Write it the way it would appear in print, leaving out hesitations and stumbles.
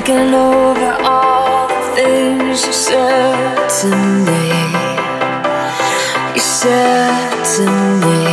Thinking over all the things you said to me. You said to me.